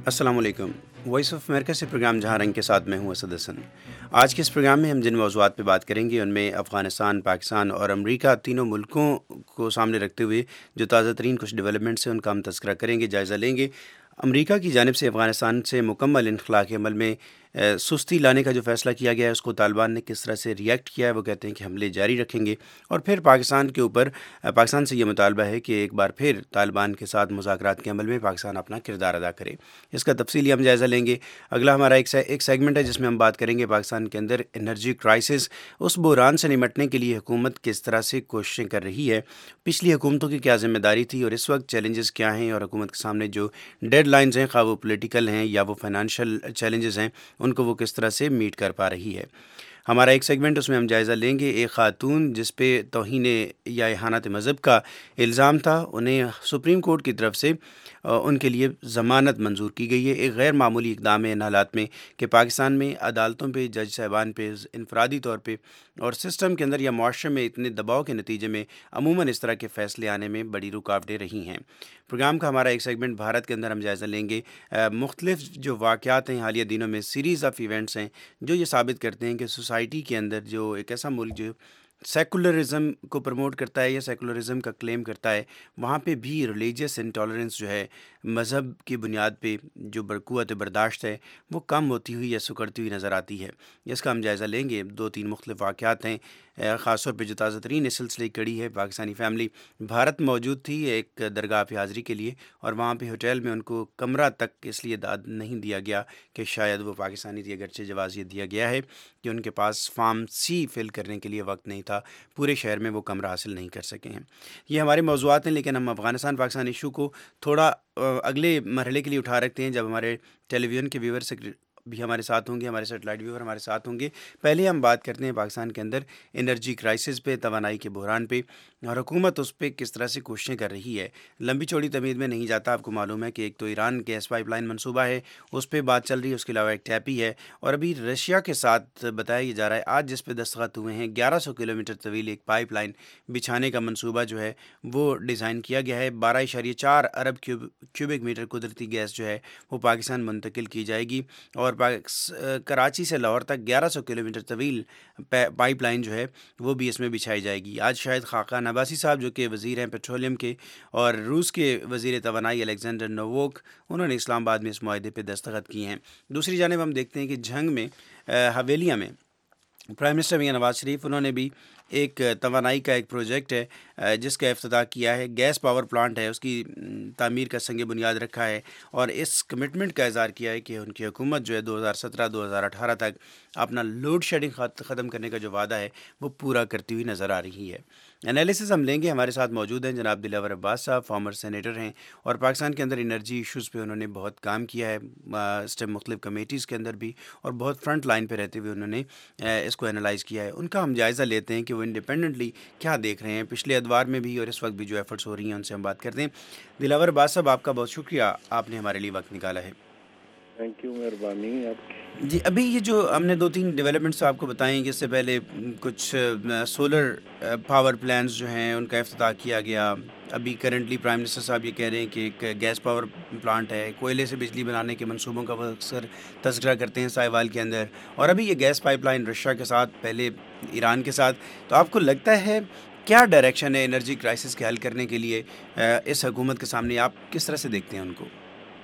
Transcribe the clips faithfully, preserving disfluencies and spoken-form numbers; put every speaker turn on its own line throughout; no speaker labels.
السلام علیکم۔ Voice of America سے پروگرام جہاں رنگ کے ساتھ میں ہوں اسد حسن۔ آج کے اس پروگرام میں ہم جن موضوعات پہ بات کریں گے ان میں افغانستان، پاکستان اور امریکہ تینوں ملکوں کو سامنے رکھتے ہوئے جو تازہ ترین کچھ ڈیولپمنٹس ہیں ان کا ہم تذکرہ کریں گے، جائزہ لیں گے۔ امریکہ کی جانب سے افغانستان سے مکمل انخلا کے عمل میں اے، سستی لانے کا جو فیصلہ کیا گیا ہے اس کو طالبان نے کس طرح سے ریئیکٹ کیا ہے، وہ کہتے ہیں کہ حملے جاری رکھیں گے۔ اور پھر پاکستان کے اوپر پاکستان سے یہ مطالبہ ہے کہ ایک بار پھر طالبان کے ساتھ مذاکرات کے عمل میں پاکستان اپنا کردار ادا کرے۔ اس کا تفصیلی ہم جائزہ لیں گے۔ اگلا ہمارا ایک ایک سیگمنٹ ہے جس میں ہم بات کریں گے پاکستان کے اندر انرجی کرائسس، اس بحران سے نمٹنے کے لیے حکومت کس طرح سے کوششیں کر رہی ہے، پچھلی حکومتوں کی کیا ذمہ داری تھی اور اس وقت چیلنجز کیا ہیں، اور حکومت کے سامنے جو ڈیڈ لائنز ہیں، خواہ وہ پولیٹیکل ہیں یا وہ فائنانشیل چیلنجز ہیں، ان کو وہ کس طرح سے میٹ کر پا رہی ہے۔ ہمارا ایک سیگمنٹ اس میں ہم جائزہ لیں گے ایک خاتون جس پہ توہین یا اہانت مذہب کا الزام تھا، انہیں سپریم کورٹ کی طرف سے ان کے لیے ضمانت منظور کی گئی ہے۔ ایک غیر معمولی اقدام ہے ان حالات میں کہ پاکستان میں عدالتوں پہ، جج صاحبان پہ انفرادی طور پہ اور سسٹم کے اندر یا معاشرے میں اتنے دباؤ کے نتیجے میں عموماً اس طرح کے فیصلے آنے میں بڑی رکاوٹیں رہی ہیں۔ پروگرام کا ہمارا ایک سیگمنٹ بھارت کے اندر ہم جائزہ لیں گے مختلف جو واقعات ہیں حالیہ دنوں میں، سیریز آف ایونٹس ہیں جو یہ ثابت کرتے ہیں کہ سوسائٹی کے اندر جو ایک ایسا ملک جو سیکولرزم کو پروموٹ کرتا ہے یا سیکولرزم کا کلیم کرتا ہے، وہاں پہ بھی ریلیجیس انٹالرنس جو ہے، مذہب کی بنیاد پہ جو قوت برداشت ہے وہ کم ہوتی ہوئی یا سکڑتی ہوئی نظر آتی ہے۔ اس کا ہم جائزہ لیں گے۔ دو تین مختلف واقعات ہیں، خاص طور پہ جو تازہ ترین اس سلسلے کی کڑی ہے، پاکستانی فیملی بھارت موجود تھی ایک درگاہ پہ حاضری کے لیے، اور وہاں پہ ہوٹل میں ان کو کمرہ تک اس لیے داد نہیں دیا گیا کہ شاید وہ پاکستانی تھی، اگرچہ جواز یہ دیا گیا ہے کہ ان کے پاس فارم سی فل کرنے کے لیے وقت نہیں تھا، پورے شہر میں وہ کمرہ حاصل نہیں کر سکے ہیں۔ یہ ہمارے موضوعات ہیں، لیکن ہم افغانستان پاکستان ایشو کو تھوڑا اگلے مرحلے کے لیے اٹھا رکھتے ہیں جب ہمارے ٹیلی ویژن کے ویور سے بھی ہمارے ساتھ ہوں گے، ہمارے سیٹلائٹ ویور ہمارے ساتھ ہوں گے۔ پہلے ہم بات کرتے ہیں پاکستان کے اندر انرجی کرائسس پہ، توانائی کے بحران پہ، اور حکومت اس پہ کس طرح سے کوششیں کر رہی ہے۔ لمبی چوڑی تمہید میں نہیں جاتا، آپ کو معلوم ہے کہ ایک تو ایران گیس پائپ لائن منصوبہ ہے، اس پہ بات چل رہی ہے، اس کے علاوہ ایک ٹیپی ہے، اور ابھی رشیا کے ساتھ بتایا جا رہا ہے آج جس پہ دستخط ہوئے ہیں، گیارہ سو کلو میٹر طویل ایک پائپ لائن بچھانے کا منصوبہ جو ہے وہ ڈیزائن کیا گیا ہے۔ بارہ اشاریہ چار ارب کیوبک میٹر قدرتی گیس جو ہے وہ پاکستان منتقل کی جائے گی، اور کراچی سے لاہور تک گیارہ سو کلو میٹر طویل پائپ لائن جو ہے وہ بھی اس میں بچھائی جائے گی۔ آج شاہد خاقان عباسی صاحب جو کہ وزیر ہیں پیٹرولیم کے، اور روس کے وزیر توانائی الیگزینڈر نووک، انہوں نے اسلام آباد میں اس معاہدے پہ دستخط کیے ہیں۔ دوسری جانب ہم دیکھتے ہیں کہ جھنگ میں حویلیہ میں پرائم منسٹر میاں نواز شریف انہوں نے بھی ایک توانائی کا ایک پروجیکٹ ہے جس کا افتتاح کیا ہے، گیس پاور پلانٹ ہے، اس کی تعمیر کا سنگ بنیاد رکھا ہے، اور اس کمٹمنٹ کا اظہار کیا ہے کہ ان کی حکومت جو ہے دو ہزار سترہ دو ہزار اٹھارہ تک اپنا لوڈ شیڈنگ ختم کرنے کا جو وعدہ ہے وہ پورا کرتی ہوئی نظر آ رہی ہے۔ انالیسس ہم لیں گے، ہمارے ساتھ موجود ہیں جناب دلاور عباس صاحب، فارمر سینیٹر ہیں، اور پاکستان کے اندر انرجی ایشوز پہ انہوں نے بہت کام کیا ہے، اسٹیپ مختلف کمیٹیز کے اندر بھی، اور بہت فرنٹ لائن پہ رہتے ہوئے انہوں نے اس کو انالائز کیا ہے۔ ان کا ہم جائزہ لیتے ہیں کہ وہ انڈیپینڈنٹلی کیا دیکھ رہے ہیں پچھلے ادوار میں بھی اور اس وقت بھی جو ایفرٹس ہو رہی ہیں، ان سے ہم بات کرتے ہیں۔ دلاور عباس صاحب، آپ کا بہت شکریہ، آپ نے ہمارے لیے وقت نکالا ہے۔
تھینک یو، مہربانی آپ کی۔
جی، ابھی یہ جو ہم نے دو تین ڈیولپمنٹس آپ کو بتائیں کہ اس سے پہلے کچھ سولر پاور پلانٹس جو ہیں ان کا افتتاح کیا گیا، ابھی کرنٹلی پرائم منسٹر صاحب یہ کہہ رہے ہیں کہ ایک گیس پاور پلانٹ ہے، کوئلے سے بجلی بنانے کے منصوبوں کا وہ اکثر تذکرہ کرتے ہیں سائیوال کے اندر، اور ابھی یہ گیس پائپ لائن رشیا کے ساتھ، پہلے ایران کے ساتھ۔ تو آپ کو لگتا ہے کیا ڈائریکشن ہے انرجی کرائسس کے حل کرنے کے لیے اس حکومت کے سامنے، آپ کس طرح سے دیکھتے ہیں ان کو؟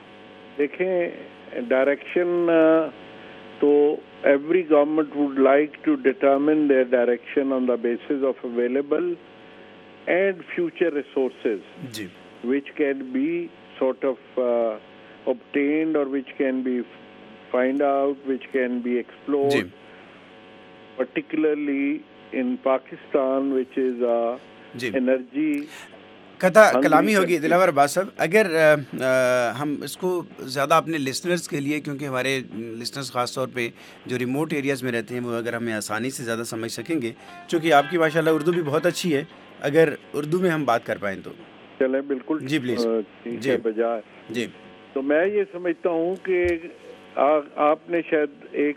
دیکھیں، ڈائریکشن تو every government would like to determine their direction on the basis of available and future resources
جی،
which can be sort of uh, obtained or which can be find out, which can be explored,
جی
particularly in Pakistan, which is a
جی
energy
قطع
hungry
کلامی ہوگی
country.
دلاور عباس صاحب، اگر آ، آ، ہم اس کو زیادہ اپنے لسنرز کے لیے، کیونکہ ہمارے لسنرز خاص طور پہ جو ریموٹ ایریاز میں رہتے ہیں، وہ اگر ہمیں آسانی سے زیادہ سمجھ سکیں گے، چونکہ آپ کی ماشاء اللہ اردو بھی بہت اچھی ہے، اگر اردو میں ہم بات کر پائیں تو
چلیں بالکل
جی پلیز۔
ٹھیک
جی
ہے بجائے
جی
تو میں یہ سمجھتا ہوں کہ آپ نے شاید ایک